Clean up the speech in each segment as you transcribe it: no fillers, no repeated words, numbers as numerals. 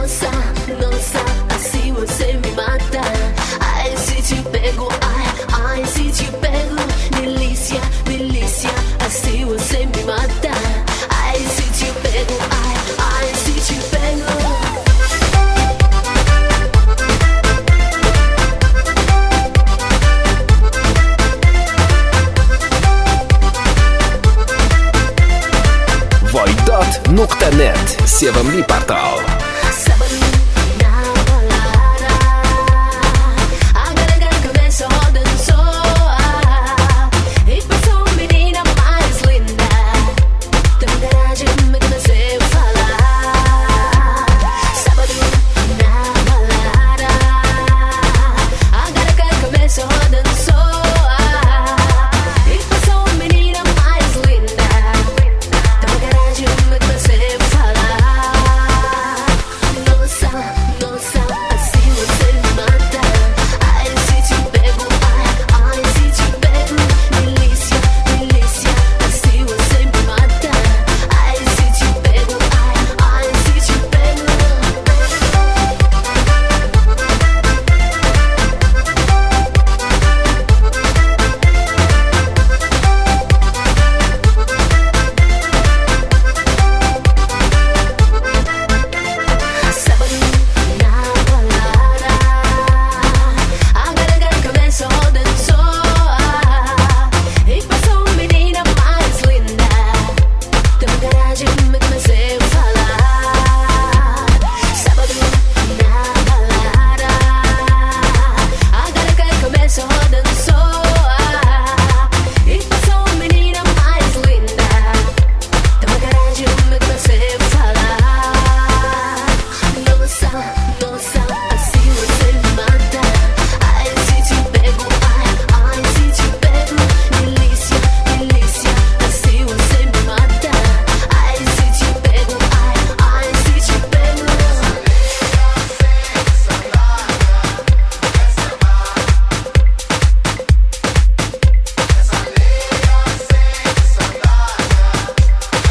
Nossa, assim você me mata. Ai, se te pego, ai, se te pego. Delícia, delícia, assim você me mata. Ai, se te pego, ai, se te pego. Voidot.net se vam li portal.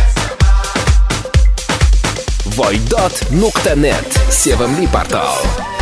Voidot.net se vam li portal.